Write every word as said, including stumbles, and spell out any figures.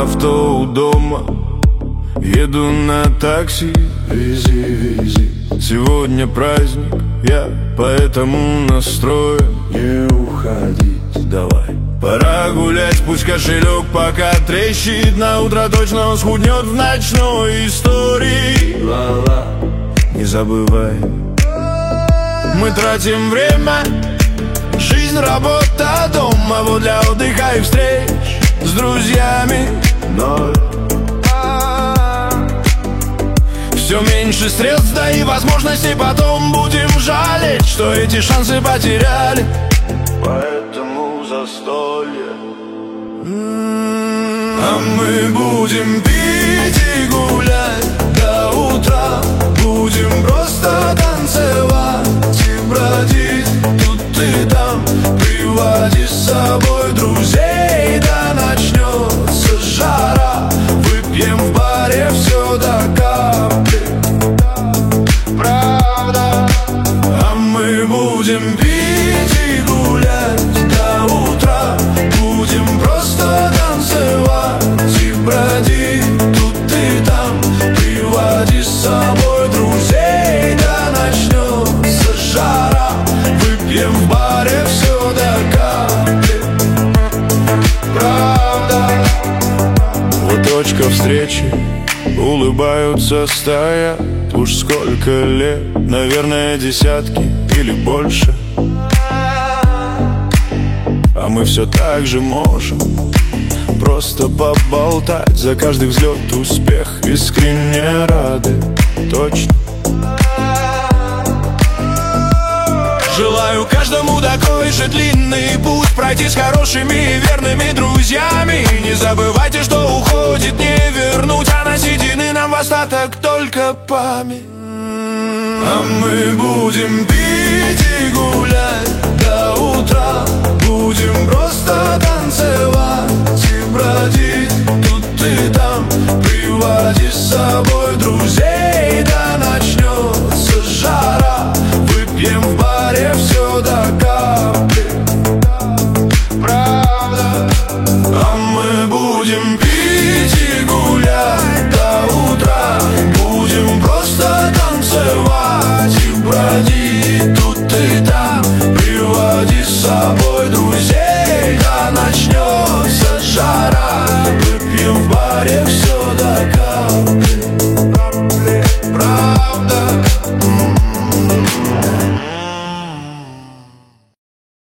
авто у дома, еду на такси, вези, вези. Сегодня праздник, я поэтому настроен не уходить. Давай, пора гулять, пусть кошелек пока трещит. На утро точно он схуднет в ночной истории. Ла-ла, не забывай, мы тратим время, жизнь, работа, дом, а вот для отдыха и встреч с друзьями ноль. Все меньше средств, да и возможностей, потом будем жалеть, что эти шансы потеряли. Поэтому застолье. А мы будем пить и гулять до утра, будем просто танцевать и бродить тут и там. Приводи с собой друзей, да начнется жара. Выпьем в баре все до капли, правда. А мы будем пить и гулять до утра, будем просто танцевать и бродить тут и там. Приводи с собой друзей, да начнется жара. Выпьем в баре все до капли, правда. Вот точка встречи, улыбаются стоят. Уж сколько лет, наверное, десятки или больше. А мы все так же можем просто поболтать. За каждый взлет успех, искренне рады, точно. Желаю каждому такой же длинный путь пройти с хорошими и верными друзьями. И не забывайте, что уходит не вернуть, а на седины нам в остаток только память. А мы будем пить и гулять до утра,